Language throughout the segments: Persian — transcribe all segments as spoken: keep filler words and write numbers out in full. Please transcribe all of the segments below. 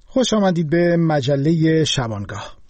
خوش آمدید به مجله شبانگاه.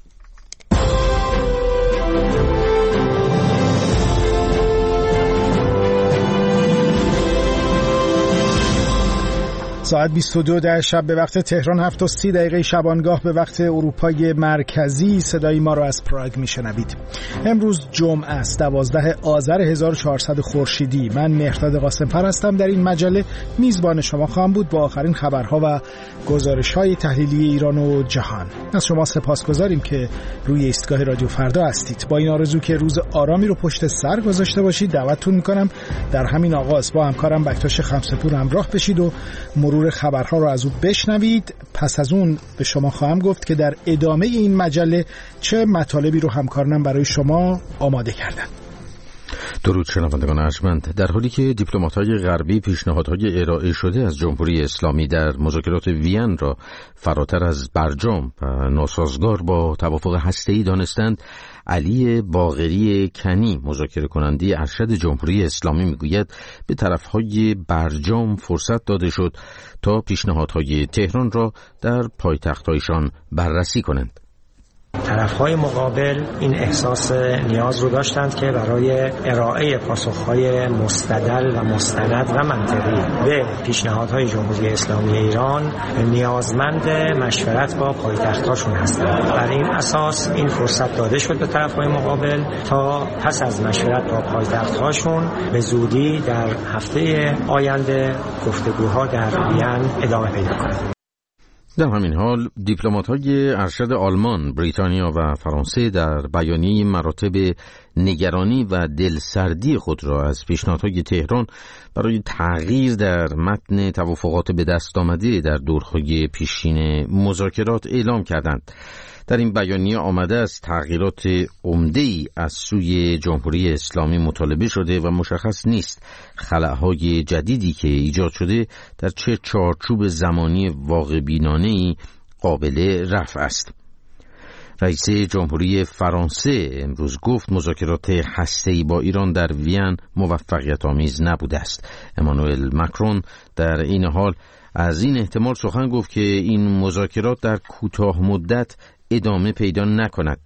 ساعت بیست و دو در شب به وقت تهران، هفت و سی دقیقه شبانگاه به وقت اروپای مرکزی. صدای ما را از پراگ میشنوید. امروز جمعه است، دوازده آذر هزار و چهارصد خورشیدی. من مهرداد قاسم‌فر هستم. در این مجله میزبان شما خواهم بود با آخرین خبرها و گزارش‌های تحلیلی ایران و جهان. از شما سپاسگزاریم که روی ایستگاه رادیو فردا هستید. با این آرزو که روز آرامی رو پشت سر گذاشته باشید، دعوتتون می‌کنم در همین آغاز با همکارم بکتاش خمسه‌پور همراه بشید و مرور خبرها رو از او بشنوید. پس از اون به شما خواهم گفت که در ادامه این مجله چه مطالبی رو همکارانم برای شما آماده کردن. درود شنوندگان ارجمند. در حالی که دیپلمات‌های غربی پیشنهادهای ارائه شده از جمهوری اسلامی در مذاکرات وین را فراتر از برجام و ناسازگار با توافق هسته‌ای دانستند، علی باقری کنی، مذاکره کننده ارشد جمهوری اسلامی، میگوید به طرفهای برجام فرصت داده شد تا پیشنهادهای تهران را در پایتخت‌هایشان بررسی کنند. طرف‌های مقابل این احساس نیاز رو داشتند که برای ارائه پاسخ‌های مستدل و مستند و منطقی به پیشنهادهای جمهوری اسلامی ایران نیازمند مشورت با پایتخت‌هاشون هستند. بر این اساس این فرصت داده شد به طرف‌های مقابل تا پس از مشورت با پایتخت‌هاشون به زودی در هفته آینده گفتگوها در وین ادامه پیدا کنند. در همین حال دیپلمات‌های ارشد آلمان، بریتانیا و فرانسه در بیانیه مراتب نگرانی و دلسردی خود را از پیشنهادهای تهران برای تغییر در متن توافقات به دست آمده در دورهای پیشین مذاکرات اعلام کردند. در این بیانیه آمده است تغییرات عمده‌ای از سوی جمهوری اسلامی مطالبه شده و مشخص نیست خلاهای جدیدی که ایجاد شده در چه چارچوب زمانی واقع بینانه‌ای قابل رفع است. رئیس جمهوری فرانسه امروز گفت مذاکرات هسته‌ای با ایران در وین موفقیت آمیز نبوده است. امانوئل مکرون در این حال از این احتمال سخن گفت که این مذاکرات در کوتاه مدت ادامه پیدا نکند.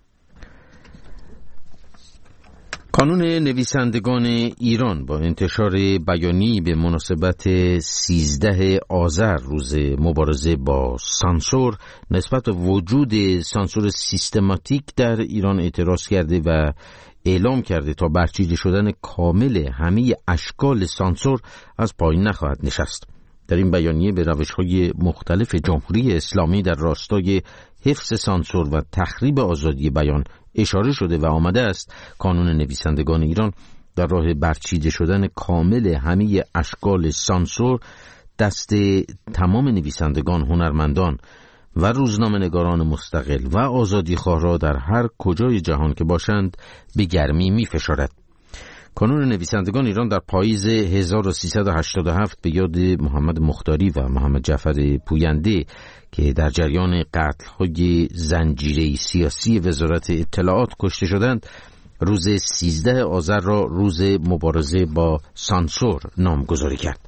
کانون نویسندگان ایران با انتشار بیانیه‌ای به مناسبت سیزده آذر روز مبارزه با سانسور نسبت به وجود سانسور سیستماتیک در ایران اعتراض کرده و اعلام کرده تا برچیده شدن کامل همه اشکال سانسور از پایین نخواهد نشست. در این بیانیه به روش‌های مختلف جمهوری اسلامی در راستای حفظ سانسور و تخریب آزادی بیان اشاره شده و آمده است کانون نویسندگان ایران در راه برچیده شدن کامل همه اشکال سانسور دست تمام نویسندگان، هنرمندان و روزنامه‌نگاران مستقل و آزادیخواه را در هر کجای جهان که باشند به گرمی می‌فشارد. کانون نویسندگان ایران در پاییز هزار و سیصد و هشتاد و هفت به یاد محمد مختاری و محمد جعفر پوینده که در جریان قتل‌های زنجیره‌ای سیاسی وزارت اطلاعات کشته شدند، روز سیزده آذر را روز مبارزه با سانسور نامگذاری کرد.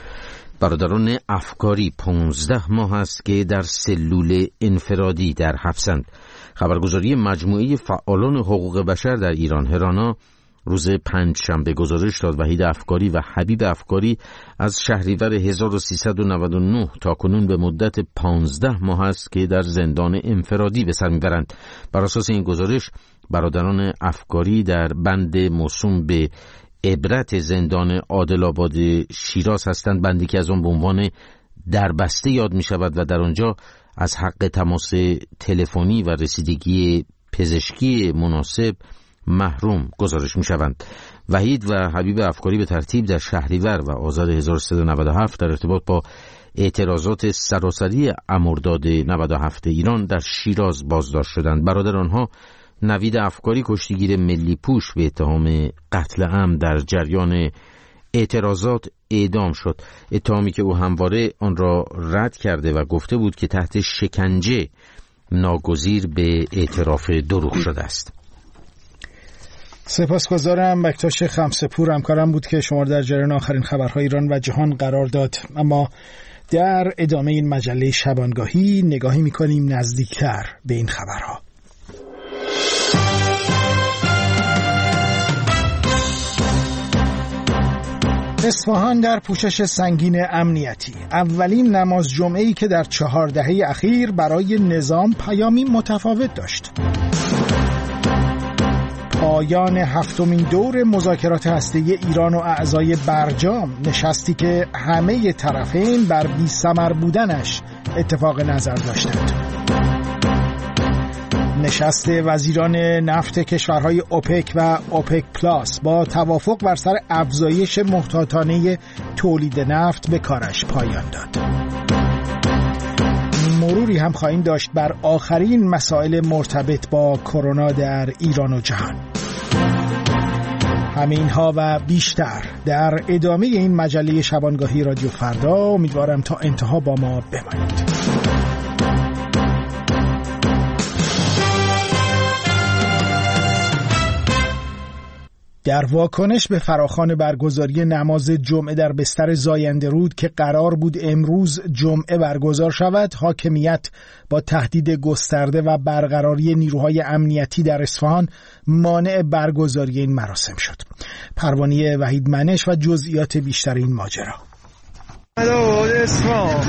برادران افکاری پانزده ماه است که در سلول انفرادی در حبسند. خبرگزاری مجموعه فعالان حقوق بشر در ایران هرانا روز پنج شنبه گزارش داد وحید افکاری و حبیب افکاری از شهریور هزار و سیصد و نود و نه تا کنون به مدت پانزده ماه است که در زندان انفرادی به سر میبرند. بر اساس این گزارش برادران افکاری در بند موسوم به عبرت زندان عادل‌آباد شیراز هستند، بندی که از آن به عنوان دربسته یاد می شود و در آنجا از حق تماس تلفنی و رسیدگی پزشکی مناسب محروم گزارش می شوند. وحید و حبیب افکاری به ترتیب در شهریور و آذر هزار و سیصد و نود و هفت در ارتباط با اعتراضات سراسری مرداد نود و هفت ایران در شیراز بازداشت شدند. برادر آنها نوید افکاری کشتیگیر ملی پوش به اتهام قتل عمد در جریان اعتراضات اعدام شد، اتهامی که او همواره آن را رد کرده و گفته بود که تحت شکنجه ناگزیر به اعتراف دروغ شده است. سپاسگزارم. بکتاش خمسه‌پور همکارم بود که شما در جریان آخرین خبرهای ایران و جهان قرار داد. اما در ادامه این مجله شبانگاهی نگاهی می‌کنیم نزدیکتر به این خبرها. اصفهان در پوشش سنگین امنیتی. اولین نماز جمعه‌ای که در چهار دهه اخیر برای نظام پیامی متفاوت داشت. پایان هفتمین دور مذاکرات هسته‌ای ایران و اعضای برجام، نشستی که همه طرفین بر بی‌ثمر بودنش اتفاق نظر داشتند. نشست وزیران نفت کشورهای اوپک و اوپک پلاس با توافق بر سر افزایش محتاطانه تولید نفت به کارش پایان داد. مروری هم خواهیم داشت بر آخرین مسائل مرتبط با کرونا در ایران و جهان. همینها و بیشتر در ادامه این مجله شبانگاهی رادیو فردا. امیدوارم تا انتها با ما بمانید. در واکنش به فراخوان برگزاری نماز جمعه در بستر زاینده رود که قرار بود امروز جمعه برگزار شود، حاکمیت با تهدید گسترده و برقراری نیروهای امنیتی در اصفهان مانع برگزاری این مراسم شد. پروانه وحید منش و جزئیات بیشتر این ماجرا. اصفهان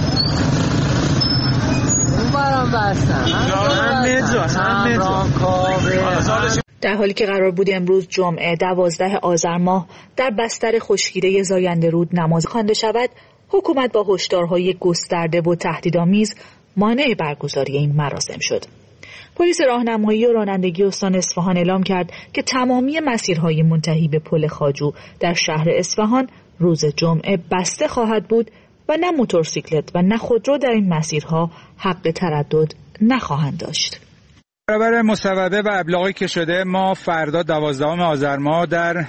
در حالی که قرار بود امروز جمعه دوازده آذر ماه در بستر خشکیده زاینده رود نماز خوانده شود، حکومت با هشدارهای گسترده و تهدیدآمیز مانع برگزاری این مراسم شد. پلیس راهنمایی و رانندگی استان اصفهان اعلام کرد که تمامی مسیرهای منتهی به پل خواجو در شهر اصفهان روز جمعه بسته خواهد بود و نه موتورسیکلت و نه خودرو در این مسیرها حق تردد نخواهند داشت. برابر مصوبه و ابلاغی که شده، ما فردا دوازدهم آذر ماه در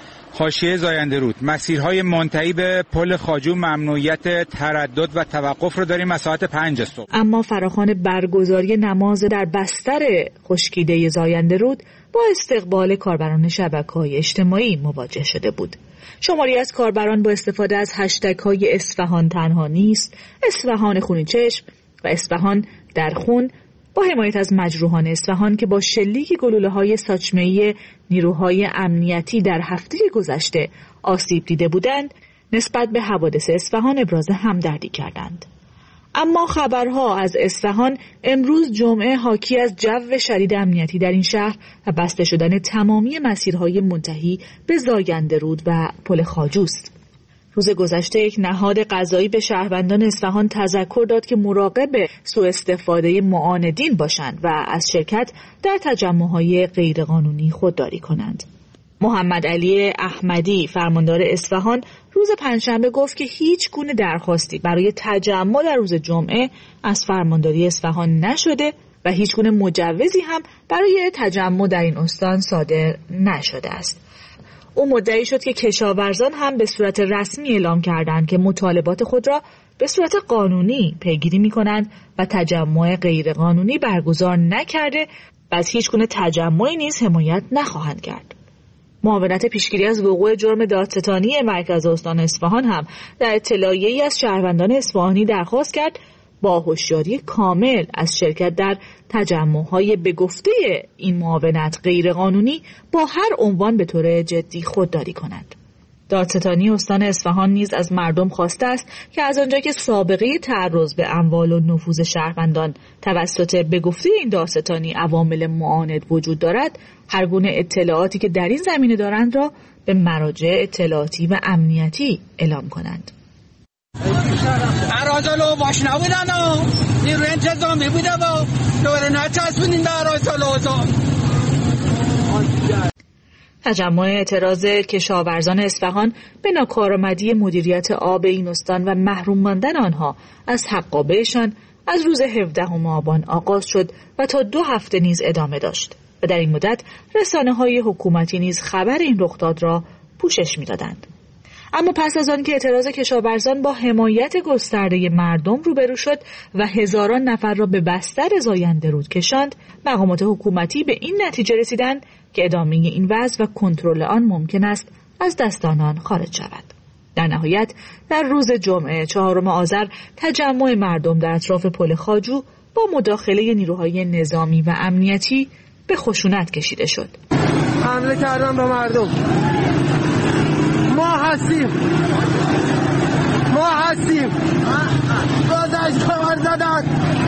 حاشیه زاینده رود مسیرهای منتهی به پل خواجو ممنوعیت تردد و توقف رو داریم از ساعت پنج صبح. اما فراخوان برگزاری نماز در بستر خشکیده زاینده رود با استقبال کاربران شبکه‌های اجتماعی مواجه شده بود. شماری از کاربران با استفاده از هشتگ‌های اصفهان تنها نیست، اصفهان خونین چشم و اصفهان در خون با حمایت از مجروحان اصفهان که با شلیک گلوله‌های ساچمه‌ای نیروهای امنیتی در هفته گذشته آسیب دیده بودند، نسبت به حوادث اصفهان ابراز همدردی کردند. اما خبرها از اصفهان امروز جمعه حاکی از جو شدید امنیتی در این شهر و بسته شدن تمامی مسیرهای منتهی به زاینده رود و پل خواجوست. روز گذشته یک نهاد قضایی به شهروندان اصفهان تذکر داد که مراقب سوء استفاده معاندین باشند و از شرکت در تجمع‌های غیرقانونی خودداری کنند. محمد علی احمدی فرماندار اصفهان روز پنجشنبه گفت که هیچ گونه درخواستی برای تجمع در روز جمعه از فرمانداری اصفهان نشده و هیچ گونه مجوزی هم برای تجمع در این استان صادر نشده است. او مدعی شد که کشاورزان هم به صورت رسمی اعلام کردند که مطالبات خود را به صورت قانونی پیگیری می‌کنند و تجمع غیرقانونی برگزار نکرده و از هیچ گونه تجمعی نیز حمایت نخواهند کرد. معاونت پیشگیری از وقوع جرم دادستانی مرکز استان اصفهان هم در اطلاعیه‌ای از شهروندان اصفهانی درخواست کرد با هوشیاری کامل از شرکت در تجمع‌های به گفته این معاونت غیرقانونی با هر عنوان به طور جدی خودداری کنند. دادستانی استان اصفهان نیز از مردم خواسته است که از آنجا که سابقه تعرض به اموال و نفوذ شهروندان توسط به گفته این دادستانی عوامل معاند وجود دارد، هر گونه اطلاعاتی که در این زمینه دارند را به مراجع اطلاعاتی و امنیتی اعلام کنند. اراجلو باش نبودن و نیروی انتظامی بوده و دوره نچسبونین در اراجلو. تجمع اعتراض کشاورزان اصفهان به ناکارآمدی مدیریت آب این استان و محروم ماندن آنها از حقابهشان از روز هفدهم آبان آغاز شد و تا دو هفته نیز ادامه داشت و در این مدت رسانه‌های حکومتی نیز خبر این رخداد را پوشش می‌دادند. اما پس از آن که اعتراض کشاورزان با حمایت گسترده مردم روبرو شد و هزاران نفر را به بستر زاینده رود کشاند، مقامات حکومتی به این نتیجه رسیدند که ادامه این وضع و کنترل آن ممکن است از دست آنان خارج شود. در نهایت در روز جمعه چهارم آذر تجمع مردم در اطراف پل خواجو با مداخله نیروهای نظامی و امنیتی به خشونت کشیده شد. حمله کردن به مردم. ما هستیم. ما هستیم. بازش کار زدن.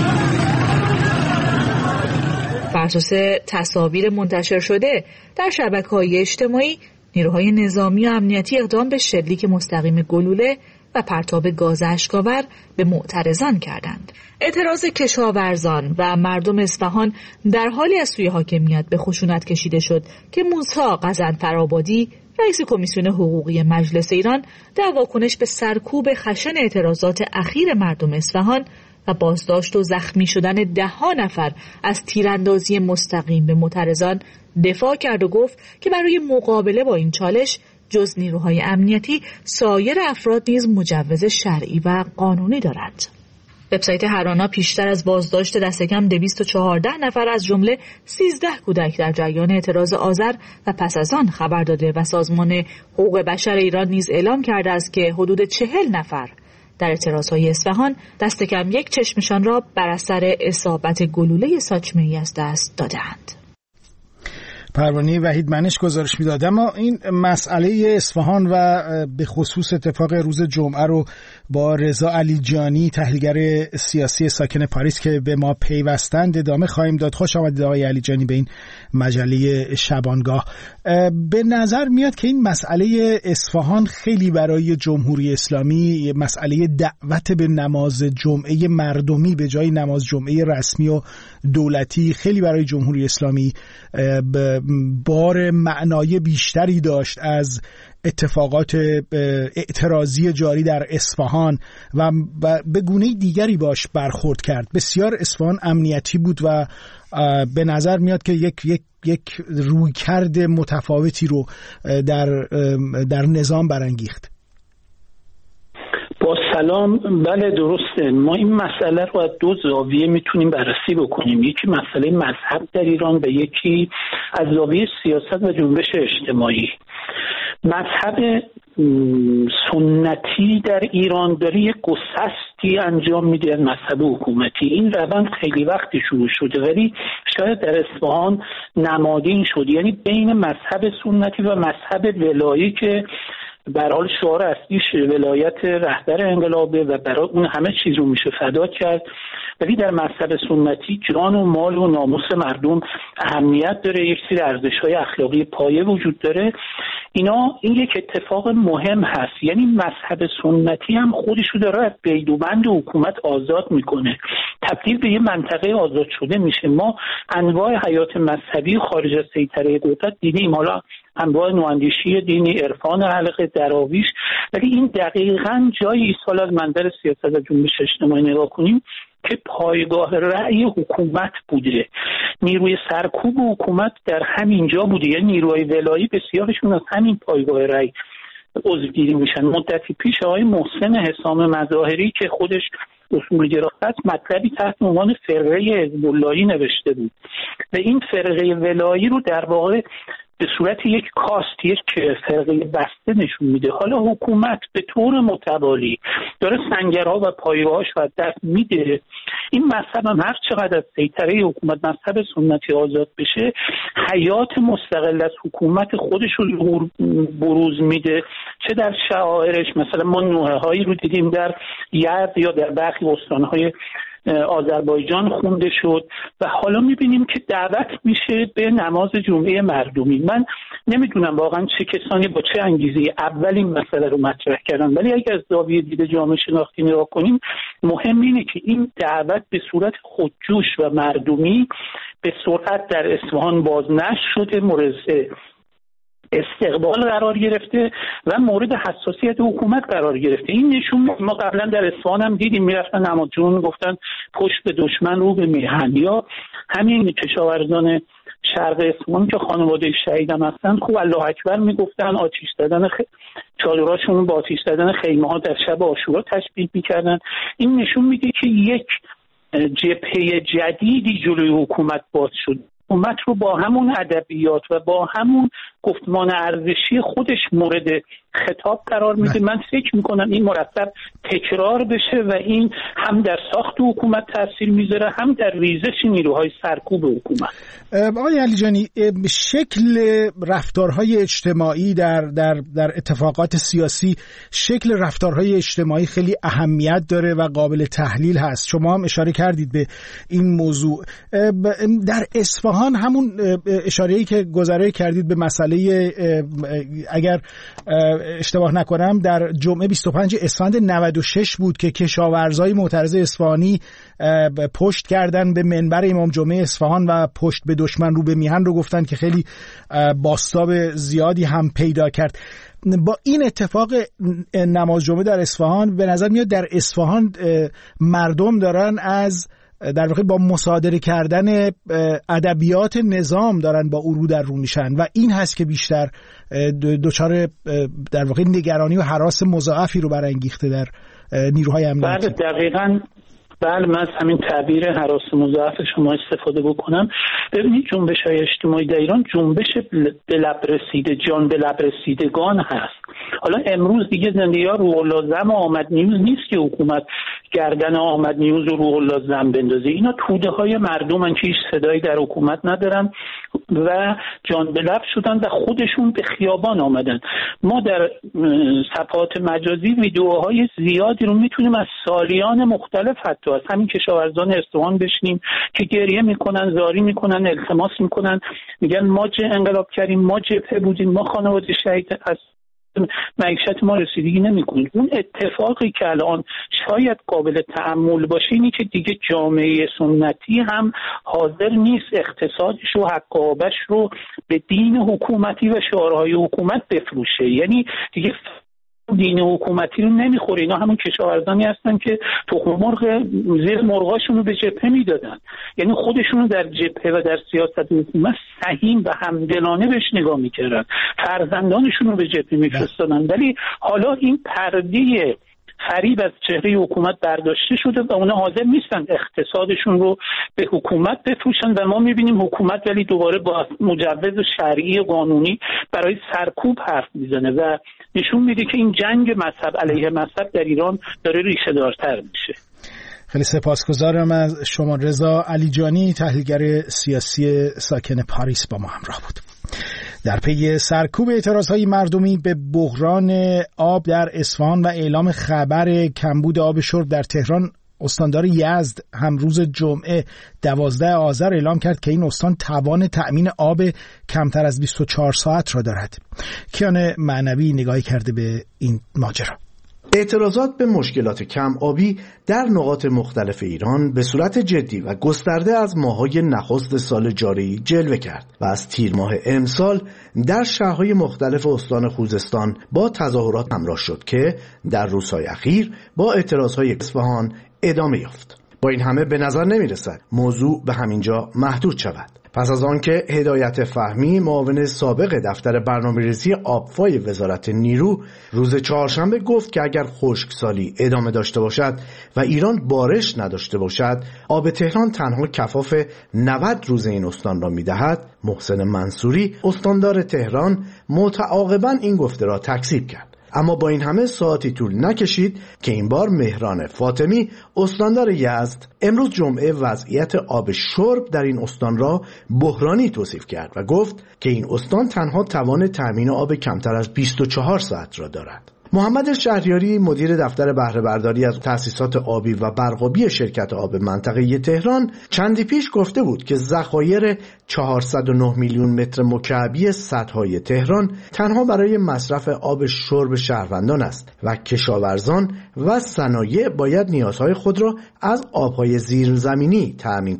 بر اساس تصاویر منتشر شده در شبکه‌های اجتماعی، نیروهای نظامی و امنیتی اقدام به شلیک مستقیم گلوله و پرتاب گاز اشک‌آور به معترضان کردند. اعتراض کشاورزان و مردم اصفهان در حالی از سوی حاکمیت به خشونت کشیده شد که موسی غضنفرآبادی، رئیس کمیسیون حقوقی مجلس ایران، در واکنش به سرکوب خشن اعتراضات اخیر مردم اصفهان و بازداشت و زخمی شدن ده ها نفر از تیراندازی مستقیم به معترضان دفاع کرد و گفت که برای مقابله با این چالش جز نیروهای امنیتی سایر افراد نیز مجوز شرعی و قانونی دارند. وبسایت هرانا پیشتر از بازداشت دست کم دویست و چهارده نفر از جمله سیزده کودک در جریان اعتراض آذر و پس از آن خبر داده و سازمان حقوق بشر ایران نیز اعلام کرده است که حدود چهل نفر در اعتراضهای اصفهان دست کم یک چشمشان را بر اثر اصابت گلوله ساچمه‌ای از دست دادند. پروانه وحید منش گزارش میداد. اما این مسئله اصفهان و به خصوص اتفاق روز جمعه رو با رضا علیجانی، تحلیلگر سیاسی ساکن پاریس که به ما پیوستند، ادامه خواهیم داد. خوش آمدید آقای علیجانی به این مجله شبانگاه. به نظر میاد که این مسئله اصفهان خیلی برای جمهوری اسلامی مسئله دعوت به نماز جمعه مردمی به جای نماز جمعه رسمی و دولتی خیلی برای جمهوری اسلامی بار معنای بیشتری داشت از اتفاقات اعتراضی جاری در اصفهان و به گونه دیگری باش برخورد کرد. بسیار اصفهان امنیتی بود و به نظر میاد که یک یک یک رویکرد متفاوتی رو در در نظام برانگیخت. با سلام. بله درسته، ما این مسئله رو از دو زاویه میتونیم بررسی بکنیم. یکی مسئله مذهب در ایران و یکی از زاویه سیاست و جنبش اجتماعی. مذهب سنتی در ایران داره یک گسستی انجام میده از مذهب حکومتی. این روند خیلی وقتی شروع شده ولی شاید در اصفهان نمادین شد، یعنی بین مذهب سنتی و مذهب ولایی که به هر حال شعار اصلیش ولایت رهبر انقلابه و برای اون همه چیز رو میشه فدا کرد، ولی در مذهب سنتی جان و مال و ناموس مردم اهمیت داره، یک سری ارزش‌های اخلاقی پایه وجود داره. اینا این یک اتفاق مهم هست، یعنی مذهب سنتی هم خودش رو داره از قید و بند حکومت آزاد میکنه، تبدیل به یه منطقه آزاد شده میشه. ما انواع حیات مذهبی خارج از سیطره قدرت دیدیم، حالا انواع نواندیشی دینی، عرفان، حلقه، دراویش، ولی این دقیقاً جای ایستال از منظر سیاست و جنبش اجتماعی نگاه کنیم که پایگاه رأی حکومت بوده. نیروی سرکوب حکومت در همین جا بوده، یعنی نیروهای ولایی بسیارشون از همین پایگاه رأی عضوگیری میشن. مدتی پیش آقای محسن حسام مظاهری که خودش اصولگرا است مطلبی تحت عنوان فرقه حزب اللهی نوشته بود و این فرقه ولایی رو در واقع به صورت یک کاست، یک فرقه بسته نشون میده. حالا حکومت به طور متوالی داره سنگرها و پایه‌هاش رو از دست میده. این مذهب هم هر چقدر از سیطره حکومت مذهب سنتی آزاد بشه، حیات مستقل از حکومت خودش رو بروز میده، چه در شعائرش. مثلا ما نوحه هایی رو دیدیم در یزد یا در برخی استانهای آذربایجان خونده شد و حالا میبینیم که دعوت میشه به نماز جمعه مردمی. من نمیدونم واقعا چه کسانی با چه انگیزه اول این مسئله رو مطرح کردن، ولی اگر از زاویه دید جامعه شناختی نگاه کنیم، مهم اینه که این دعوت به صورت خودجوش و مردمی به سرعت در اصفهان باز نشده، مورد استقبال قرار گرفته و مورد حساسیت حکومت قرار گرفته. این نشون ما قبلا در اصفهان هم دیدیم، میرفتن نماز جمعه گفتن پشت به دشمن رو به میهن، یا همین کشاورزان شرق اصفهان که خانواده شهیدم هستن خوب الله اکبر میگفتن، آتش زدن خ... چادراشون با آتش زدن خیمه ها در شب عاشورا تشبیه میکردن. این نشون میده که یک جبهه جدیدی جلوی حکومت باز شد. حکومت رو با همون ادبیات و با همون گفتمان ارزشی خودش مورد خطاب قرار میده. من فکر میکنم این مرتب تکرار بشه و این هم در ساخت حکومت تاثیر میذاره، هم در ریزش نیروهای سرکوب حکومت. آقای علیجانی، شکل رفتارهای اجتماعی در در در اتفاقات سیاسی، شکل رفتارهای اجتماعی خیلی اهمیت داره و قابل تحلیل هست. شما هم اشاره کردید به این موضوع. در اصفهان همون اشاره‌ای که گذاره کردید به مسئله، اگر اشتباه نکنم در جمعه بیست و پنج اسفند نود و شش بود که کشاورزای معترض اصفهانی پشت کردن به منبر امام جمعه اصفهان و پشت به دشمن رو به میهن رو گفتن که خیلی بازتاب زیادی هم پیدا کرد. با این اتفاق نماز جمعه در اصفهان به نظر میاد در اصفهان مردم دارن از در واقع با مصادره کردن ادبیات نظام دارن با او در رو میشن و این هست که بیشتر دچار در واقع نگرانی و هراس مضاعفی رو برانگیخته در نیروهای امنیتی. بله دقیقاً. بله، من از همین تعبیر هراس مضاعف شما استفاده بکنم. ببینید جنبش‌های اجتماعی در ایران جنبش به لب رسیده، جان به لب رسیدگان هست. حالا امروز دیگه زندگی‌ها روح‌الله‌زم آمد نیوز نیست که حکومت گردن آمد نیوز رو روح‌الله‌زم بندازه. اینا توده های مردمن که هیچ صدایی در حکومت ندارن و جان به لب شدن و خودشون به خیابان آمدن. ما در صفحات مجازی ویدیوهای زیادی رو میتونیم از سالیان مختلف حتی از همین کشاورزان اصفهان بشنیم که گریه میکنن، زاری میکنن، التماس میکنن، میگن ما چه انقلاب کردیم، ما جبهه بودیم، ما خانواده شهید از معیشت ما رسیدگی نمیکنیم. اون اتفاقی که الان شاید قابل تأمل باشه اینی که دیگه جامعه سنتی هم حاضر نیست اقتصادش و حقابش رو به دین حکومتی و شعارهای حکومت بفروشه. یعنی دیگه دین حکومتی رو نمیخوره. اینا همون کشاورزانی هستن که تخم مرغ زیر مرغاشون رو به جبهه میدادن، یعنی خودشون رو در جبهه و در سیاست حکومت سهیم و همدلانه بهش نگاه میکردن، فرزندانشون رو به جبهه میفرستادن. ولی حالا این پرده فریب از چهره حکومت برداشته شده و اونا حاضر نیستن اقتصادشون رو به حکومت بفروشن و ما میبینیم حکومت ولی دوباره با مجوز شرعی قانونی برای سرکوب حرف میزنه و نشون میده که این جنگ مذهب علیه مذهب در ایران داره ریشه دارتر میشه. خیلی سپاسگزارم از شما. رضا علیجانی، تحلیلگر سیاسی ساکن پاریس، با ما همراه بود. در پی سرکوب اعتراضهای مردمی به بحران آب در اصفهان و اعلام خبر کمبود آب شرب در تهران، استاندار یزد هم روز جمعه دوازده آذر اعلام کرد که این استان توان تأمین آب کمتر از بیست و چهار ساعت را دارد. کیان معنوی نگاهی کرده به این ماجرا. اعتراضات به مشکلات کم آبی در نقاط مختلف ایران به صورت جدی و گسترده از ماه‌های نخست سال جاری جلوه کرد و از تیر ماه امسال در شهرهای مختلف استان خوزستان با تظاهرات همراه شد که در روزهای اخیر با اعتراضهای اصفهان ادامه یافت. با این همه به نظر نمی رسد موضوع به همینجا محدود شود. پس از آنکه هدایت فهمی معاون سابق دفتر برنامه‌ریزی آبفای وزارت نیرو روز چهارشنبه گفت که اگر خشکسالی ادامه داشته باشد و ایران بارش نداشته باشد، آب تهران تنها کفاف نود روز این استان را می‌دهد، محسن منصوری استاندار تهران متعاقباً این گفته را تکذیب کرد. اما با این همه ساعتی طول نکشید که این بار مهران فاطمی استاندار یزد امروز جمعه وضعیت آب شرب در این استان را بحرانی توصیف کرد و گفت که این استان تنها توان تامین آب کمتر از بیست و چهار ساعت را دارد. محمد شهریاری مدیر دفتر بهره برداری از تأسیسات آبی و برقابی شرکت آب منطقه تهران چندی پیش گفته بود که ذخایر چهارصد و نه میلیون متر مکعبی سدهای تهران تنها برای مصرف آب شرب شهروندان است و کشاورزان و صنایع باید نیازهای خود را از آبهای زیرزمینی تأمین کنند.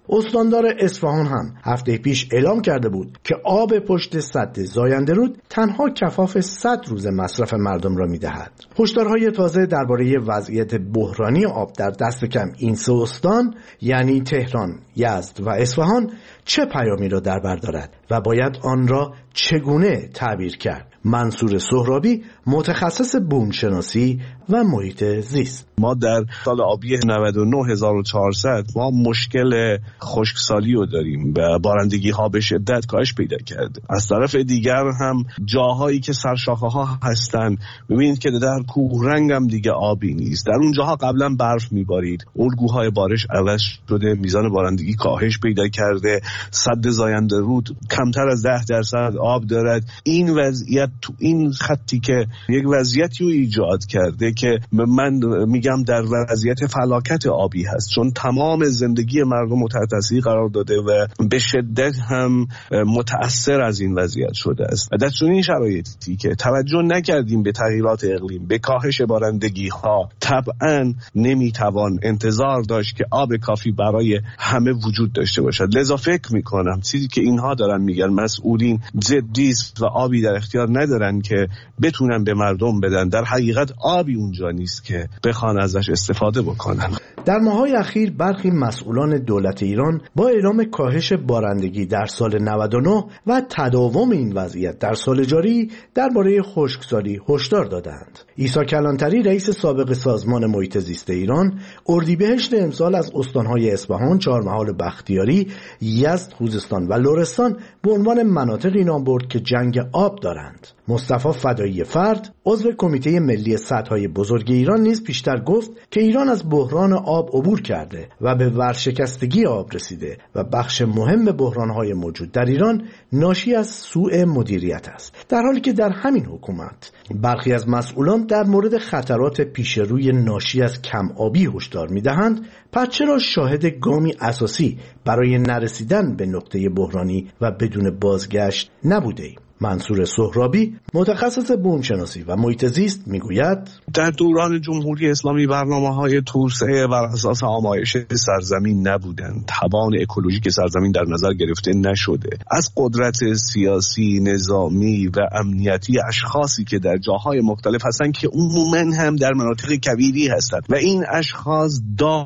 استاندار اصفهان هم هفته پیش اعلام کرده بود که آب پشت سد زاینده رود تنها کفاف صد روز مصرف مردم را می‌دهد. هشدارهای تازه درباره وضعیت بحرانی آب در دست کم این سه استان یعنی تهران، یزد و اصفهان چه پیامی را در بر دارد و باید آن را چگونه تعبیر کرد؟ منصور سهرابی، متخصص بومشناسی و محیط زیست: ما در سال آبی نود و نه هزار و چهارصد ما مشکل خشکسالی رو داریم و بارندگی ها به شدت کاهش پیدا کرده. از طرف دیگر هم جاهایی که سرشاخه ها هستن ببینید که در کوه رنگ هم دیگه آبی نیست. در اون جاها قبلا برف میبارید، الگوهای بارش عوض شده، میزان بارندگی کاهش پیدا کرده، سد زاینده رود کمتر از ده درصد آب دارد. این وضعیت تو این خطی که یک وضعیتی رو ایجاد کرده که من میگم در وضعیت فلاکت آبی هست، چون تمام زندگی مردم تحت تاثیر قرار داده و به شدت هم متأثر از این وضعیت شده است. و در چنین شرایطی که توجه نکردیم به تغییرات اقلیم، به کاهش بارندگی ها، طبعا نمیتوان انتظار داشت که آب کافی برای همه وجود داشته باشد. لذا فکر میکنم چیزی که اینها دارن میگن مسئولین جدی است و آبی در اختیار ندارن که بتونن به مردم بدن. در حقیقت آبی اونجا نیست که بخوان ازش استفاده بکنن. در ماه‌های اخیر برخی مسئولان دولت ایران با اعلام کاهش بارندگی در سال نود و نه و تداوم این وضعیت در سال جاری درباره خشکسالی هشدار دادند. عیسی کلانتری، رئیس سابق سازمان محیط زیست ایران، اردیبهشت امسال از استان‌های اصفهان، چهارمحال بختیاری، یزد، خوزستان و لرستان به عنوان مناطقی نام برد که جنگ آب دارند. مصطفی فدایی فرد، عضو کمیته ملی سدهای بزرگ ایران، نیز پیشتر گفت که ایران از بحران آب عبور کرده و به ورشکستگی آب رسیده و بخش مهم بحران‌های موجود در ایران ناشی از سوء مدیریت است. در حالی که در همین حکومت برخی از مسئولان در مورد خطرات پیش روی ناشی از کم آبی هشدار می‌دهند، پس چرا شاهد گامی اساسی برای نرسیدن به نقطه بحرانی و بدون بازگشت نبوده‌ایم؟ منصور سهرابی، متخصص بومشناسی و محیط زیست، میگوید در دوران جمهوری اسلامی برنامه‌های توسعه بر اساس آمایش سرزمین نبودند. توان اکولوژیک سرزمین در نظر گرفته نشده. از قدرت سیاسی، نظامی و امنیتی اشخاصی که در جاهای مختلف هستند که عموماً هم در مناطق کویری هستند و این اشخاص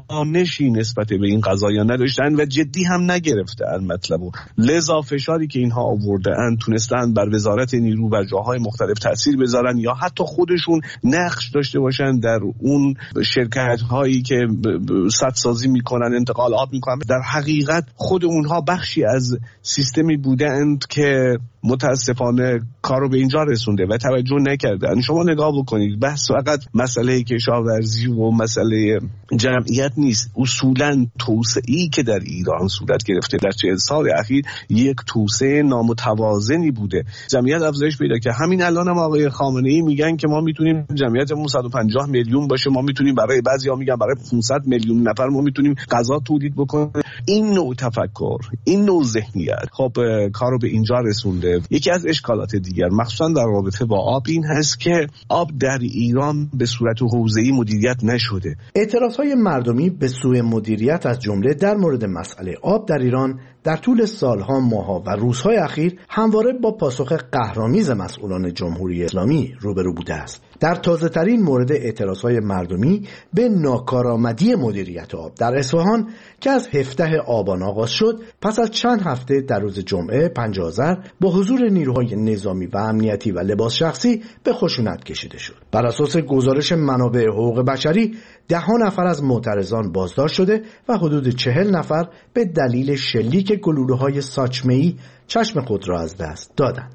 دانشی نسبت به این قضایا نداشتند و جدی هم نگرفتند مطلبو. لذا فشاری که اینها آورده‌اند تونستند بر وزارت نیرو بر جاهای مختلف تأثیر بذارن یا حتی خودشون نقش داشته باشن در اون شرکت هایی که سدسازی میکنن، انتقال آب میکنن. در حقیقت خود اونها بخشی از سیستمی بودند که متاسفانه کارو به اینجا رسونده و توجه نکردن. شما نگاه بکنید، بحث فقط مسئله کشاورزی و مسئله جمعیت نیست. اصولاً توسعه‌ای که در ایران صورت گرفته در چهل سال اخیر یک توسعه نامتوازنی بوده. جمعیت افزایش پیدا که همین الان هم آقای خامنه‌ای میگن که ما میتونیم جمعیتمون صد و پنجاه میلیون باشه، ما میتونیم برای بعضیا میگن برای پانصد میلیون نفر ما میتونیم غذا تولید بکنیم. این نوع تفکر، این نوع ذهنیت خب کارو به اینجا رسونده. یکی از اشکالات دیگر مخصوصا در رابطه با آب این هست که آب در ایران به صورت حوزه‌ای مدیریت نشده. اعتراضهای مردمی به سوء مدیریت از جمله در مورد مسئله آب در ایران در طول سالها، ماه‌ها و روزهای اخیر همواره با پاسخ قهرآمیز مسئولان جمهوری اسلامی روبرو بوده است. در تازه‌ترین مورد اعتراضهای مردمی به ناکارآمدی مدیریت آب در اصفهان که از هفدهم آبان آغاز شد، پس از چند هفته در روز جمعه پنج آذر با حضور نیروهای نظامی و امنیتی و لباس شخصی به خشونت کشیده شد. بر اساس گزارش منابع حقوق بشری، ده ها نفر از معترضان بازداشت شده و حدود چهل نفر به دلیل شلیک گلوله‌های ساچمه‌ای چشم خود را از دست دادند.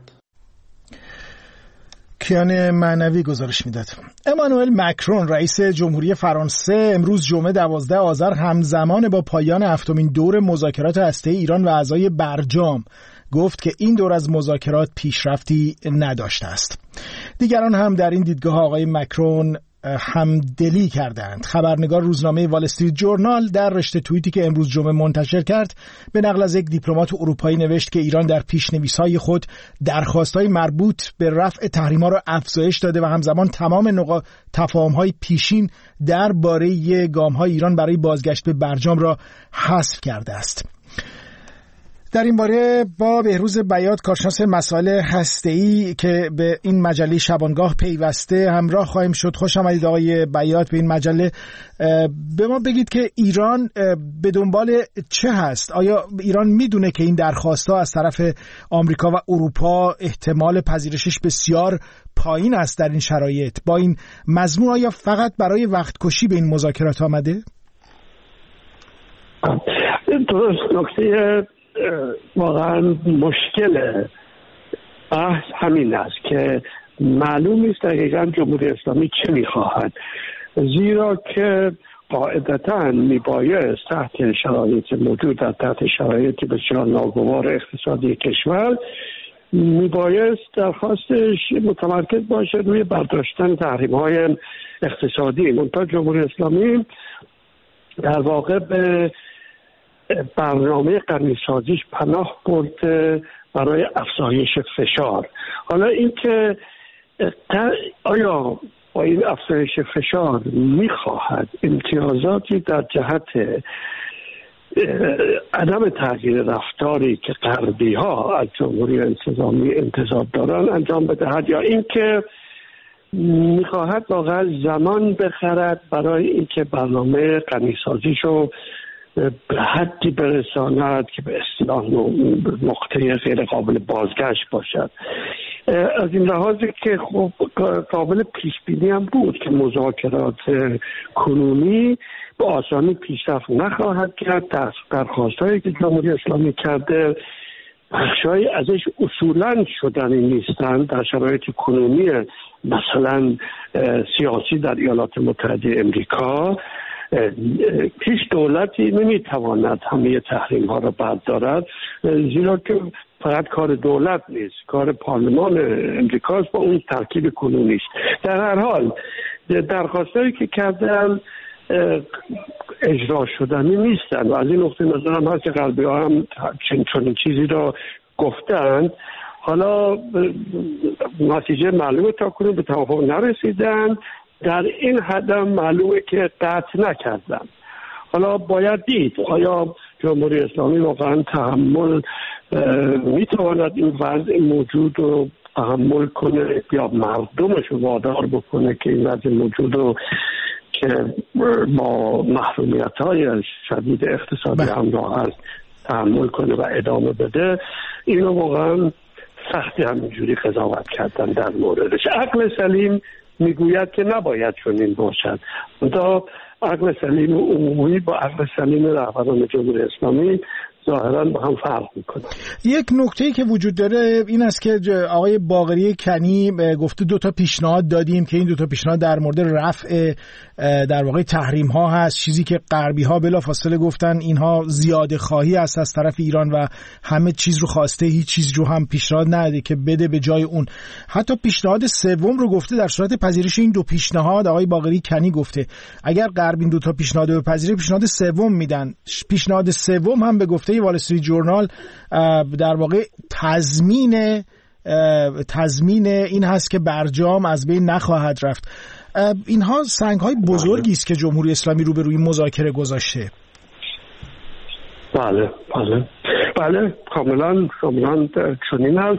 کیان معنوی گزارش میداد. امانوئل مکرون، رئیس جمهوری فرانسه، امروز جمعه دوازده آذر همزمان با پایان هفتمین دور مذاکرات هسته‌ای ایران و اعضای برجام گفت که این دور از مذاکرات پیشرفتی نداشته است. دیگران هم در این دیدگاه آقای مکرون همدلی کردند. خبرنگار روزنامه وال استریت جورنال در رشته توییتی که امروز جمعه منتشر کرد به نقل از یک دیپلمات اروپایی نوشت که ایران در پیش‌نویس‌های خود درخواست‌های مربوط به رفع تحریم‌ها را افزایش داده و همزمان تمام نقاط تفاهم‌های پیشین درباره گام‌های ایران برای بازگشت به برجام را حذف کرده است. در این باره با بهروز بیات، کارشناس مسائل هسته‌ای که به این مجله شبانگاه پیوسته، همراه خواهیم شد. خوش آمدید آقای بیات به این مجله. به ما بگید که ایران به دنبال چه هست؟ آیا ایران میدونه که این درخواست‌ها از طرف آمریکا و اروپا احتمال پذیرشش بسیار پایین است در این شرایط؟ با این مضمون آیا فقط برای وقت کشی به این مذاکرات آمده؟ درست، نکته واقعا مشکل بحث همین است که معلوم نیست دقیقا جمهوری اسلامی چه میخواهد، زیرا که قاعدتا میبایست تحت شرایط موجود در تحت شرایط بسیار ناگوار اقتصادی کشور میبایست درخواستش متمرکز باشه روی برداشتن تحریم‌های اقتصادی. منتها جمهوری اسلامی در واقع به برنامه غنی‌سازیش پناه برده برای افزایش فشار. حالا اینکه آیا با این افزایش فشار میخواهد امتیازاتی در جهت عدم تغییر رفتاری که غربی ها از جمهوری انتظامی انتظار دارن انجام بدهد، یا اینکه میخواهد واقعا زمان بخرد برای اینکه برنامه غنی‌سازیشو به حدی برساند که به اصطلاح نقطه غیر قابل بازگشت باشد. از این لحاظی که خب قابل پیش بینی هم بود که مذاکرات کنونی به آسانی پیشرفت نخواهد کرد. درخواست‌هایی که جمهوری اسلامی کرده بخشای ازش اصولاً شدنی نیستند در شرایط کنونی مثلا سیاسی در ایالات متحده امریکا. هیچ دولتی نمیتواند همه تحریم ها را بردارد، زیرا که فقط کار دولت نیست، کار پارلمان امریکاست با اون ترکیب کنونی است. در هر حال درخواستایی که کردن اجرا شدنی نیستن و از این نقطه نظر هم هست که غربی ها هم چنین چیزی را گفتند. حالا نتیجه معلومه تا کنون به توافق نرسیدن، در این حد معلومه که قطع نکردن. حالا باید دید آیا جمهوری اسلامی واقعا تحمل میتواند این وضع موجود رو تحمل کنه یا مردمش رو وادار بکنه که این وضع موجود رو که با محرومیت های شدید اقتصادی همراه هست تحمل کنه و ادامه بده. اینو واقعا سختی همینجوری قضاوت کردن در موردش. عقل سلیم میگوید که نباید چنین باشد. تا عقل سلیم عمومی با عقل سلیم رهبران جمهوری اسلامی ظاهراً با هم فرق میکنه. یک نکته‌ای که وجود داره این است که آقای باقری کنی گفته دو تا پیشنهاد دادیم که این دو تا پیشنهاد در مورد رفع در واقع تحریم ها هست، چیزی که غربی ها بلافاصله گفتن اینها زیاده خواهی است از طرف ایران و همه چیز رو خواسته، هیچ چیز رو هم پیشنهاد نده که بده به جای اون. حتی پیشنهاد سوم رو گفته در صورت پذیرش این دو پیشنهاد آقای باقری کنی گفته اگر غرب این دو تا پیشنهاد رو بپذیره پیشنهاد سوم میدن. پیشنهاد سوم هم به گفته وال استریت جورنال در واقع تضمین تضمین این هست که برجام از بین نخواهد رفت. اینها سنگ‌های بزرگی است که جمهوری اسلامی رو به روی مذاکره گذاشته. بله بله بله کاملا کاملا چنین هست.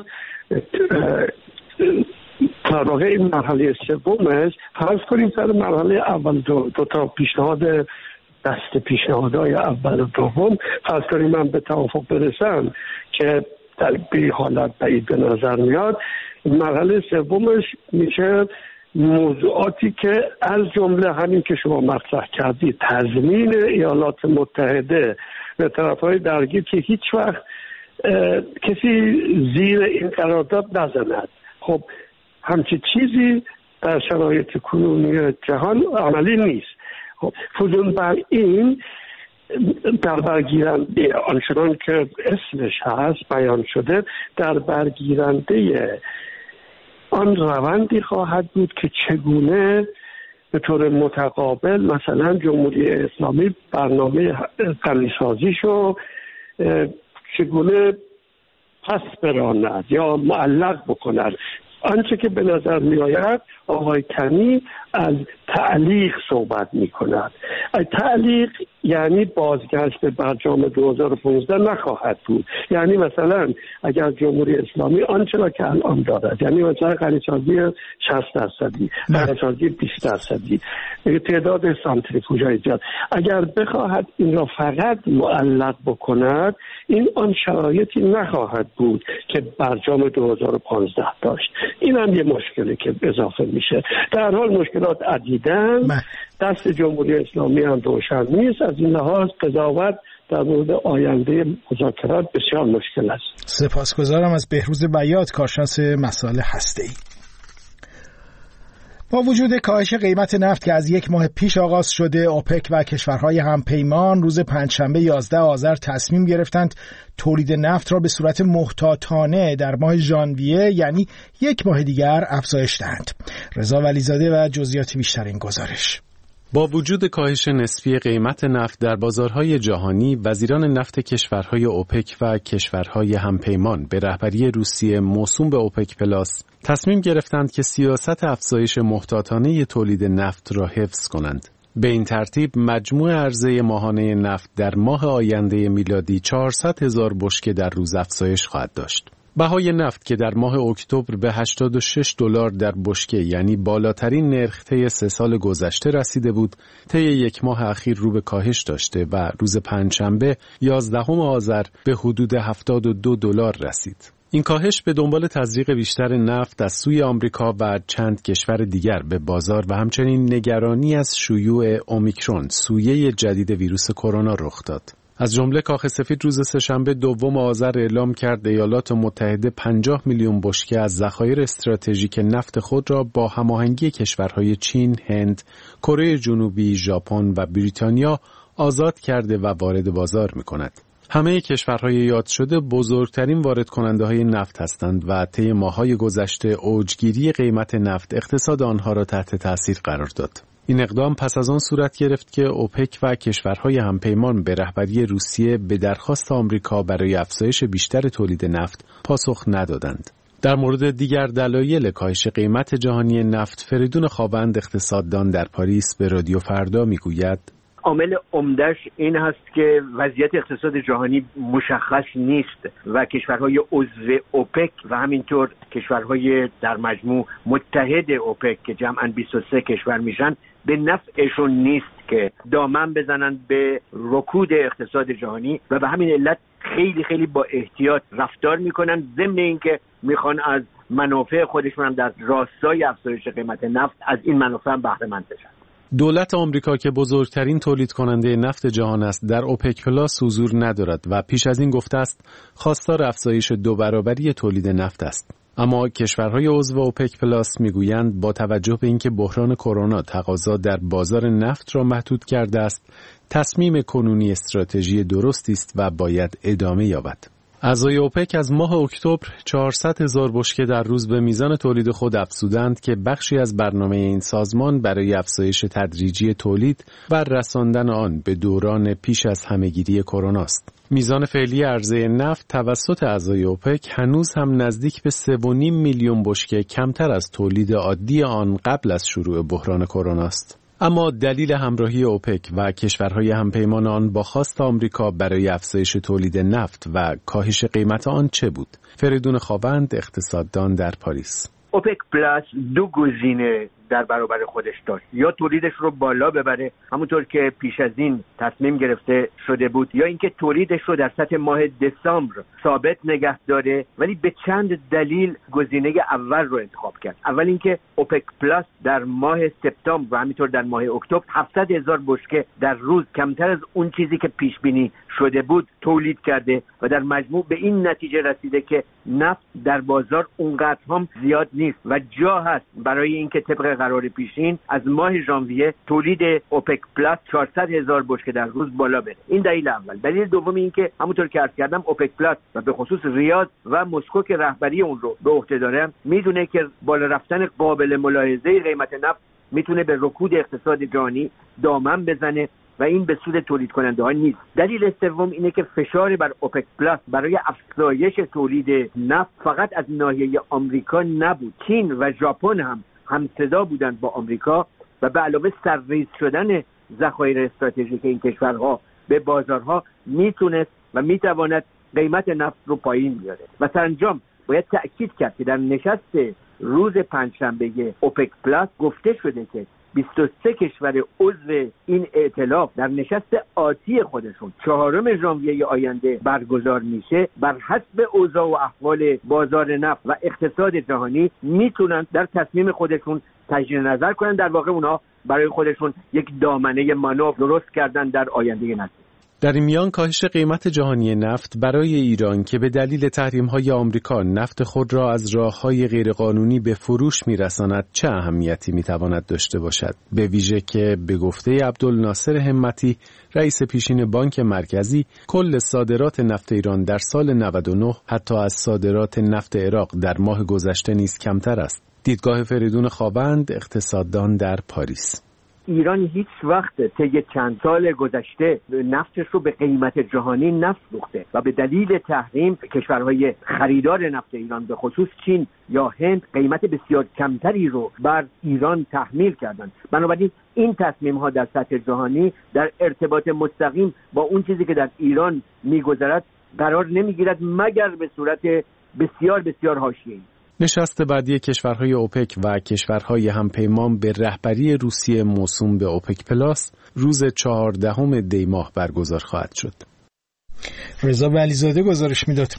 در واقع این مرحله سومش فرض کنیم سر مرحله اول دو, دو تا پیشنهاد دست پیشنهادهای اول و دوم فرض کنیم من به توافق برسم که در بی حالت بعید به نظر میاد. مرحله سومش میشه موضوعاتی که از جمله همین که شما مطرح کردید، تضمین ایالات متحده به طرفهای درگیر که هیچ وقت کسی زیر این قرارداد نزند. خب همچی چیزی در شرایط کنونی جهان عملی نیست. خب فزون بر این در برگیرنده آنچنان که اسمش هست بیان شده، در برگیرنده آن روندی خواهد بود که چگونه به طور متقابل مثلا جمهوری اسلامی برنامه غنیسازیشو چگونه پس براند یا معلق بکند. آنچه که به نظر می آید آقای کنی از تعلیق صحبت می کند. تعلیق یعنی بازگشت به برجام دو هزار و پانزده نخواهد بود. یعنی مثلا اگر جمهوری اسلامی آنچه را که الان دارد، یعنی مثلا غنیسازی شصت درصدی، غنیسازی بیست درصدی، تعداد سانتریفوژهای زیاد، اگر بخواهد این را فقط معلق بکند، این آن شرایطی نخواهد بود که برجام دو هزار و پانزده داشت. این هم یه مشکلی که اضافه میشه. در حال مشکلات عدیدن، دست جمهوری اسلامی هم روشن نیست. از این لحاظ قضاوت در مورد آینده مذاکرات بسیار مشکل است. سپاسگزارم از بهروز بیات، کارشناس مسائل هسته‌ای. با وجود کاهش قیمت نفت که از یک ماه پیش آغاز شده، اوپک و کشورهای همپیمان روز پنجشنبه یازده آذر تصمیم گرفتند تولید نفت را به صورت محتاطانه در ماه ژانویه، یعنی یک ماه دیگر، افزایش دهند. رضا ولیزاده و جزئیات بیشتر این گزارش. با وجود کاهش نسبی قیمت نفت در بازارهای جهانی، وزیران نفت کشورهای اوپک و کشورهای همپیمان به رهبری روسیه موسوم به اوپک پلاس تصمیم گرفتند که سیاست افزایش محتاطانه تولید نفت را حفظ کنند. به این ترتیب مجموع عرضه ماهانه نفت در ماه آینده میلادی چهارصد هزار بشکه در روز افزایش خواهد داشت. بهای نفت که در ماه اکتبر به هشتاد و شش دلار در بشکه، یعنی بالاترین نرخ طی سه سال گذشته رسیده بود، طی یک ماه اخیر رو به کاهش داشته و روز پنجشنبه یازدهم آذر به حدود هفتاد و دو دلار رسید. این کاهش به دنبال تزریق بیشتر نفت از سوی آمریکا و چند کشور دیگر به بازار و همچنین نگرانی از شیوع اومیکرون، سویه جدید ویروس کرونا، رخ داد. از جمله کاخ سفید روز سه‌شنبه دوم آذر اعلام کرد ایالات متحده پنجاه میلیون بشکه از ذخایر استراتژیک نفت خود را با هماهنگی کشورهای چین، هند، کره جنوبی، ژاپن و بریتانیا آزاد کرده و وارد بازار می‌کند. همه کشورهای یاد شده بزرگترین وارد کننده های نفت هستند و طی ماه‌های گذشته اوجگیری قیمت نفت اقتصاد آنها را تحت تأثیر قرار داد. این اقدام پس از آن صورت گرفت که اوپک و کشورهای همپیمان به رهبری روسیه به درخواست آمریکا برای افزایش بیشتر تولید نفت پاسخ ندادند. در مورد دیگر دلایل کاهش قیمت جهانی نفت، فریدون خوابند، اقتصاددان در پاریس، به رادیو فردا میگوید: عامل عمده‌اش این هست که وضعیت اقتصاد جهانی مشخص نیست و کشورهای عضو اوپک و همینطور کشورهای در مجموع متحد اوپک که جمعاً بیست و سه کشور میشن، به نفعشون نیست که دامن بزنن به رکود اقتصاد جهانی و به همین علت خیلی خیلی با احتیاط رفتار میکنن، ضمن اینکه میخوان از منافع خودشون هم در راستای افزایش قیمت نفت از این منافع هم بهره مند بشن. دولت آمریکا که بزرگترین تولید کننده نفت جهان است، در اوپک پلاس حضور ندارد و پیش از این گفته است خواستار افزایش دو برابری تولید نفت است. اما کشورهای عضو اوپک پلاس میگویند با توجه به اینکه بحران کرونا تقاضا در بازار نفت را محدود کرده است، تصمیم کنونی استراتژی درستی است و باید ادامه یابد. اعضای اوپک از ماه اکتبر چهارصد هزار بشکه در روز به میزان تولید خود افزودند که بخشی از برنامه این سازمان برای افزایش تدریجی تولید و رساندن آن به دوران پیش از همهگیری کرونا است. میزان فعلی عرضه نفت توسط اعضای اوپک هنوز هم نزدیک به سه و نیم میلیون بشکه کمتر از تولید عادی آن قبل از شروع بحران کرونا است. اما دلیل همراهی اوپک و کشورهای همپیمان آن با خواست آمریکا برای افزایش تولید نفت و کاهش قیمت آن چه بود؟ فریدون خوابند، اقتصاددان در پاریس. اوپک پلاس دو گزینه در برابر خودش داشت: یا تولیدش رو بالا ببره همونطور که پیش از این تصمیم گرفته شده بود، یا اینکه تولیدش رو در سطح ماه دسامبر ثابت نگه داره، ولی به چند دلیل گزینه اول رو انتخاب کرد. اول اینکه اوپک پلاس در ماه سپتامبر و همینطور در ماه اکتبر هفتصد هزار بشکه در روز کمتر از اون چیزی که پیش بینی شده بود تولید کرده و در مجموع به این نتیجه رسیده که نفت در بازار اونقدر هم زیاد نیست و جا هست برای اینکه طبق قرار پیشین از ماه ژانویه تولید اوپک پلاس چهارصد هزار بشکه در روز بالا بره. این دلیل اول. دلیل دوم این که همونطور که عرض کردم اوپک پلاس و به خصوص ریاض و مسکو که رهبری اون رو به عهده داره میدونه که بالا رفتن قابل ملاحظه قیمت نفت میتونه به رکود اقتصاد جهانی دامن بزنه و این به سود تولید کننده ها نیست. دلیل سوم اینه که فشار بر اوپک پلاس برای افزایش تولید نفت فقط از ناحیه آمریکا نبود. چین و ژاپن هم همصدا بودند با آمریکا و به علاوه سرریز شدن ذخایر استراتژیک این کشورها به بازارها میتونست و میتواند قیمت نفت رو پایین بیاره. و سرانجام باید تأکید کرد که در نشست روز پنجشنبه اوپک پلاس گفته شده که بیست و سه کشور عضو این ائتلاف در نشست آتی خودشون چهارم ژانویه آینده برگزار میشه بر حسب اوضاع و احوال بازار نفت و اقتصاد جهانی میتونن در تصمیم خودشون تجدید نظر کنن. در واقع اونها برای خودشون یک دامنه مانور درست کردن در آینده نزدیک. در این میان کاهش قیمت جهانی نفت برای ایران که به دلیل تحریم‌های آمریکا نفت خود را از راه‌های غیرقانونی به فروش می‌رساند چه اهمیتی می‌تواند داشته باشد؟ به ویژه که به گفته عبدالناصر همتی رئیس پیشین بانک مرکزی کل صادرات نفت ایران در سال نود و نه حتی از صادرات نفت عراق در ماه گذشته نیز کمتر است. دیدگاه فریدون خاوند، اقتصاددان در پاریس: ایران هیچ وقت طی چند سال گذشته نفتش رو به قیمت جهانی نفروخته و به دلیل تحریم کشورهای خریدار نفت ایران به خصوص چین یا هند قیمت بسیار کمتری رو بر ایران تحمیل کردند. بنابراین این تصمیم ها در سطح جهانی در ارتباط مستقیم با اون چیزی که در ایران میگذرد قرار نمیگیرد مگر به صورت بسیار بسیار حاشیه‌ای. نشست بعدی کشورهای اوپک و کشورهای همپیمان به رهبری روسیه موسوم به اوپک پلاس روز چهاردهم دی ماه برگزار خواهد شد. رضا ولیزاده گزارش میداد.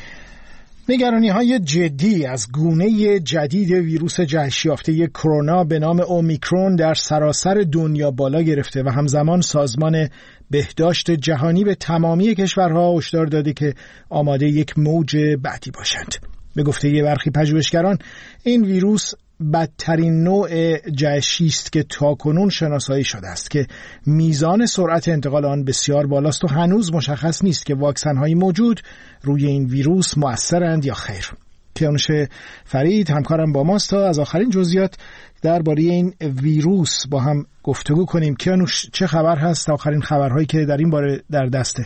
نگرانی‌های جدی از گونه جدید ویروس جهش یافته کرونا به نام اومیکرون در سراسر دنیا بالا گرفته و همزمان سازمان بهداشت جهانی به تمامی کشورها هشدار داده که آماده یک موج بعدی باشند. به گفته یه برخی پژوهشگران این ویروس بدترین نوع جهشی است که تاکنون شناسایی شده است که میزان سرعت انتقال آن بسیار بالاست و هنوز مشخص نیست که واکسن‌های موجود روی این ویروس مؤثرند یا خیر. کیانوش فرید همکارم با ماست تا از آخرین جزئیات درباره این ویروس با هم گفتگو کنیم. کیانوش، چه خبر هست؟ آخرین خبرهایی که در این باره در دسته؟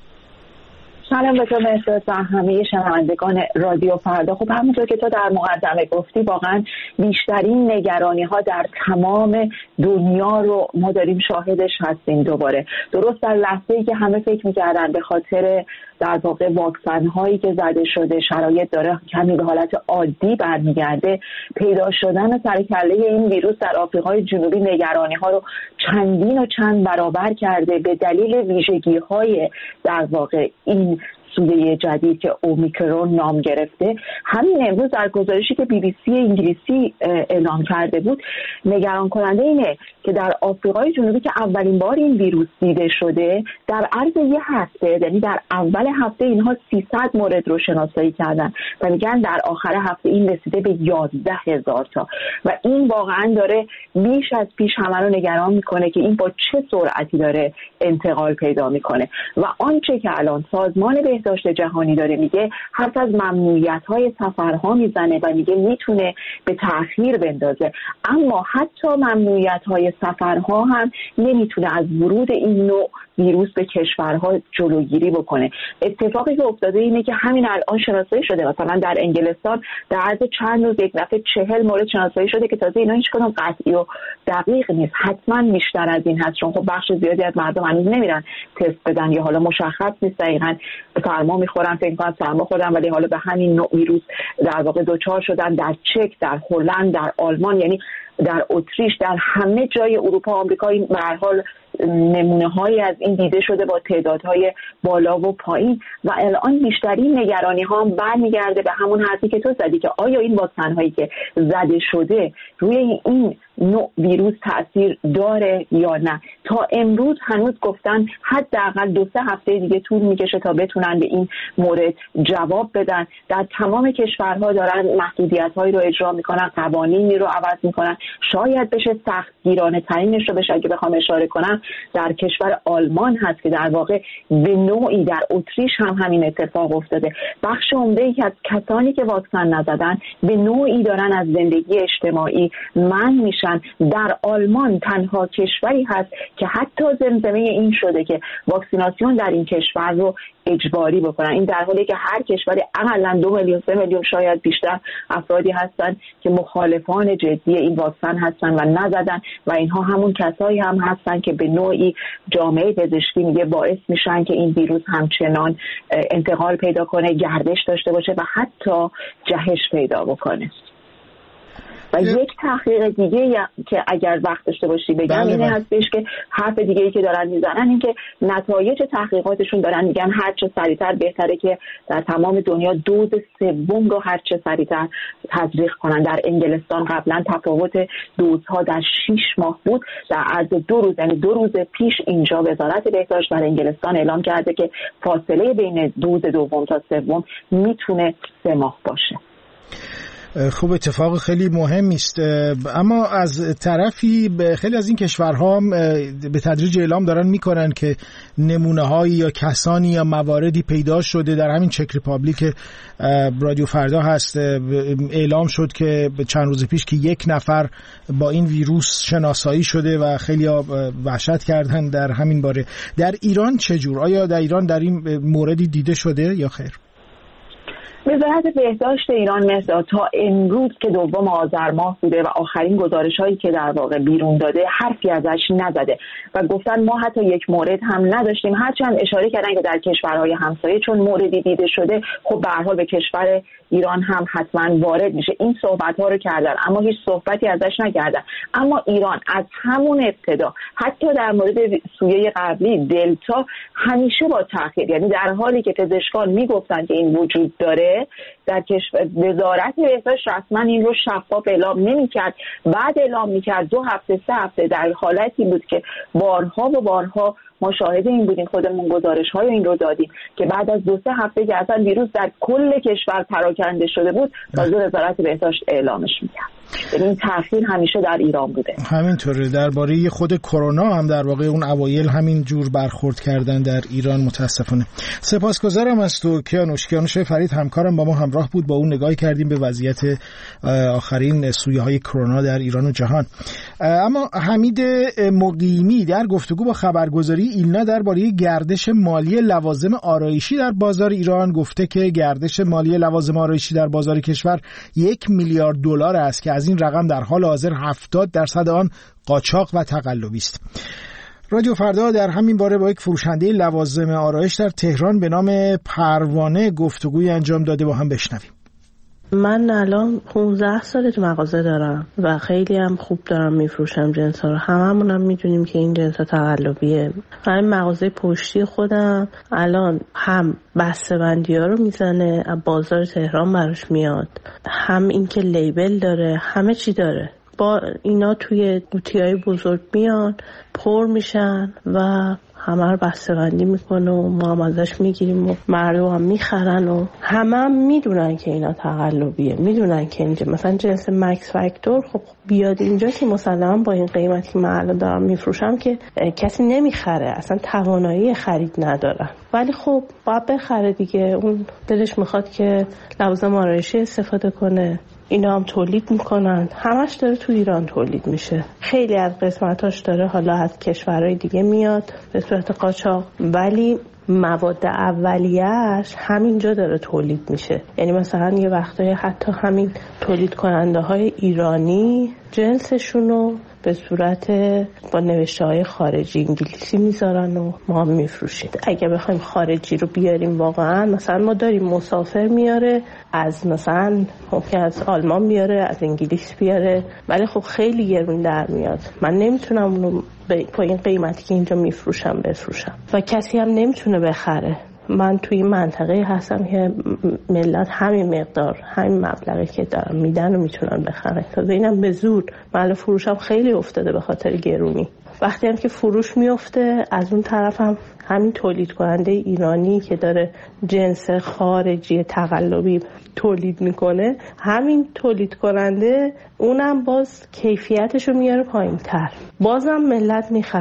سلام به تو مهرداد و همه شنوندگان رادیو فردا. خب همونطور که تو در مقدمه گفتی واقعا بیشترین نگرانی ها در تمام دنیا رو ما داریم شاهدش هستیم. دوباره درست در لحظه‌ای که همه فکر می‌کردن به خاطر در واقع واکسن هایی که زده شده شرایط داره کمی به حالت عادی برمیگرده، پیدا شدن سرکله این ویروس در آفریقای جنوبی نگرانی ها رو چندین و چند برابر کرده به دلیل ویژگی های در واقع این سویه جدید که اومیکرون نام گرفته. همین امروز در گزارشی که بی بی سی انگلیسی اعلام کرده بود نگران کننده اینه که در آفریقای جنوبی که اولین بار این ویروس دیده شده در عرض یه هفته، یعنی در اول هفته اینها سیصد مورد رو شناسایی کردن و میگن در آخر هفته این رسیده به یازده هزار تا و این واقعا داره بیش از پیش همه رو نگران میکنه که این با چه سرعتی داره انتقال پیدا میکنه و آنچه که الان سازمان بهداشت جهانی داره میگه حرف از ممنوعیت‌های سفرها میزنه و میگه میتونه به تأخیر بندازه، اما حتی ممنوعیت‌های سفرها هم نمیتونه از ورود این نوع ویروس به کشورها جلوگیری بکنه. اتفاقی که افتاده اینه که همین الان شناسایی شده مثلا در انگلستان در عرض چند روز یک دفعه چهل مورد شناسایی شده که تازه اینا هیچ کدوم قطعی و دقیق نیست، حتما بیشتر از این هست چون خب بخش زیادی از مردم هنوز نمیرن تست بدن یا حالا مشخص نیست دقیقاً سرما میخورن فکر کنن سرما خوردن ولی حالا به همین نوع ویروس در واقع دچار شدن. در چک، در هلند، در آلمان، یعنی در اتریش، در همه جای اروپا، آمریکا این به هر حال نمونه هایی از این دیده شده با تعدادهای بالا و پایین و الان بیشترین نگرانی ها هم برمیگرده به همون حرفی که تو زدی که آیا این واکسن هایی که زده شده روی این نوع ویروس تأثیر داره یا نه. تا امروز هنوز گفتن حداقل دو سه هفته دیگه طول میکشه تا بتونن به این مورد جواب بدن. در تمام کشورها دارن محدودیت هایی رو اجرا میکنن، قوانینی رو عوض میکنن، شاید بشه سخت گیرانه ترینش رو بشه اگه بخوام اشاره کنم در کشور آلمان هست که در واقع به نوعی در اتریش هم همین اتفاق افتاده. بخش عمده‌ای از کسانی که واکسن نزدن به نوعی دارن از زندگی اجتماعی منع میشن هستن. در آلمان تنها کشوری هست که حتی زمزمه این شده که واکسیناسیون در این کشور رو اجباری بکنن. این در حالی که هر کشوری اقلا دو میلیون سه میلیون شاید بیشتر افرادی هستن که مخالفان جدی این واکسن هستن و نزدن و اینها همون کسایی هم هستن که به نوعی جامعه پزشکی میگه باعث میشن که این ویروس همچنان انتقال پیدا کنه، گردش داشته باشه و حتی جهش پیدا بکنه. و یک تحقیق دیگه که اگر وقت داشته باشی بگم بله اینه هستش که حرف دیگه ای که دارن میزنن این که نتایج تحقیقاتشون دارن میگن هر چه سریعتر بهتره که در تمام دنیا دوز سوم رو هر چه سریعتر تزریق کنن. در انگلستان قبلا تفاوت دوزها در شش ماه بود، در عرض دو روز یعنی دو روز پیش اینجا وزارت بهداشت در انگلستان اعلام کرده که فاصله بین دوز دوم تا سوم میتونه سه ماه باشه. خوب، اتفاق خیلی مهمی است. اما از طرفی خیلی از این کشورها به تدریج اعلام دارن میکنن که نمونه هایی یا کسانی یا مواردی پیدا شده. در همین چک ریپابلیک رادیو فردا هست اعلام شد که چند روز پیش که یک نفر با این ویروس شناسایی شده و خیلی وحشت کردن در همین باره. در ایران چجور؟ آیا در ایران در این موردی دیده شده یا خیر؟ وزارت بهداشت ایران مثلا تا امروز که دوم آذر ماه بوده و آخرین گزارش هایی که در واقع بیرون داده حرفی ازش نزده و گفتن ما حتی یک مورد هم نداشتیم، هرچند اشاره کردن که در کشورهای همسایه چون موردی دیده شده خب به هر حال به کشور ایران هم حتما وارد میشه. این صحبت ها رو کردن اما هیچ صحبتی ازش نکردن. اما ایران از همون ابتدا حتی در مورد سویه قبلی دلتا همیشه با تأخیر، یعنی در حالی که پزشکان میگفتن که این وجود داره در کشور وزارت بهداشت رسما این رو شفاف اعلام نمی‌کرد، بعد اعلام می‌کرد دو هفته سه هفته در حالتی بود که بارها و بارها ما شاهد این بودیم، خودمون گزارش‌های این رو دادیم که بعد از دو سه هفته که اصلا ویروس در کل کشور پراکنده شده بود تازه وزارت بهداشت اعلامش می‌کرد. یعنی این تأخیر همیشه در ایران بوده. همینطوره. درباره خود کرونا هم در واقع اون اوایل همین جور برخورد کردن در ایران متاسفانه. سپاسگزارم از تو کیانوش. کیانوش فرید همکارم با ما همراه بود، با اون نگاهی کردیم به وضعیت آخرین سویه‌های کرونا در ایران و جهان. اما حمید مقیمی در گفتگو با خبرگزاری ایلنا درباره گردش مالی لوازم آرایشی در بازار ایران گفته که گردش مالی لوازم آرایشی در بازار کشور یک میلیارد دلار است که از این رقم در حال حاضر هفتاد درصد آن قاچاق و تقلبی است. رادیو فردا در همین باره با یک فروشنده لوازم آرایش در تهران به نام پروانه گفتگوی انجام داده، با هم بشنویم. من الان پانزده سال تو مغازه دارم و خیلی هم خوب دارم میفروشم جنس ها رو. هممون هم میدونیم که این جنس ها تقلبیه. همین مغازه پشتی خودم الان هم بسته بندی ها رو میزنه، بازار تهران براش میاد، هم این که لیبل داره، همه چی داره. با اینا توی قوطی های بزرگ میان، پر میشن و همه رو بسته بندی میکنه و ما هم ازش میگیریم و مردم هم میخرن و همه هم میدونن که اینا تقلبیه، میدونن که اینجا مثلا جنس مکس فاکتور خب بیاد اینجا که مسلما با این قیمتی که من الان دارم میفروشم که کسی نمیخره، اصلا توانایی خرید ندارن، ولی خب باید بخره دیگه. اون دلش میخواد که لوازم آرایشی استفاده کنه، اینا هم تولید میکنن، همش داره تو ایران تولید میشه. خیلی از قسمتاش داره حالا از کشورهای دیگه میاد به صورت قاچاق، ولی مواد اولیه‌اش همینجا داره تولید میشه. یعنی مثلا یه وقتایی حتی همین تولید کننده های ایرانی جنسشونو به صورت با نوشته های خارجی انگلیسی میذارن و ما هم میفروشیم. اگه بخوایم خارجی رو بیاریم واقعا مثلا ما داریم مسافر میاره از مثلا ممکن از آلمان بیاره، از انگلیس بیاره، ولی خب خیلی گرون در میاد. من نمیتونم اونو با این قیمتی که اینجا میفروشم بفروشم و کسی هم نمیتونه بخره. من توی این منطقه هستم که ملت همین مقدار همین مبلغی که دارن میدن و میتونن بخرن. تازه اینم به زور. محل فروشم خیلی افتاده به خاطر گرونی. وقتی هم که فروش میفته از اون طرف هم همین تولید کننده ایرانی که داره جنس خارجی تقلبی تولید میکنه، همین تولید کننده اونم باز کیفیتشو میاره پایین تر، بازم ملت میخرن.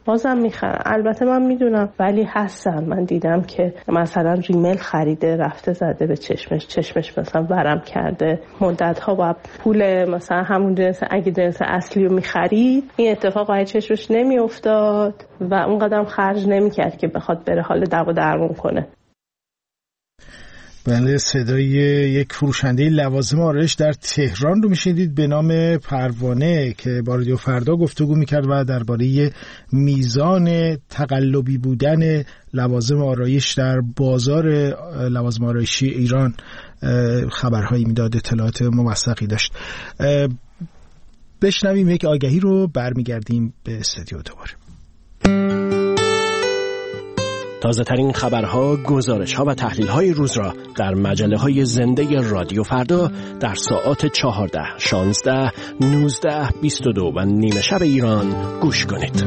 بازم میخرن. البته من میدونم ولی هستن، من دیدم که مثلا ریمل خریده رفته زده به چشمش، چشمش مثلا ورم کرده، مدت ها با پول مثلا همون جنس اگه جنس اصلی رو میخرید این اتفاق برای چشمش نمیافتاد و اون قدم خرج نمیکرد که بخواد بره حال دعوا درمون کنه. بله، صدای یک فروشنده لوازم آرایش در تهران رو میشنیدید به نام پروانه که با رادیو فردا گفتگو میکرد و درباره میزان تقلبی بودن لوازم آرایش در بازار لوازم آرایشی ایران خبرهایی میداد، اطلاعات موثقی داشت. بشنویم یک آگهی رو، برمیگردیم به استودیو دوباره. تازه ترین خبرها، گزارش‌ها و تحلیل‌های روز را در مجله‌های زنده رادیو فردا در ساعات چهارده، شانزده، نوزده، بیست و دو و نیمه شب ایران گوش کنید.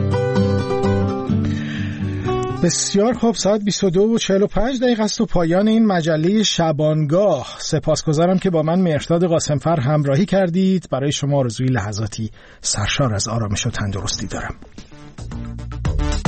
بسیار خوب، ساعت بیست و دو و چهل و پنج دقیقه است و پایان این مجله شبانگاه. سپاسگزارم که با من مهرداد قاسمفر همراهی کردید. برای شما آرزوی لحظاتی سرشار از آرامش و تندرستی دارم.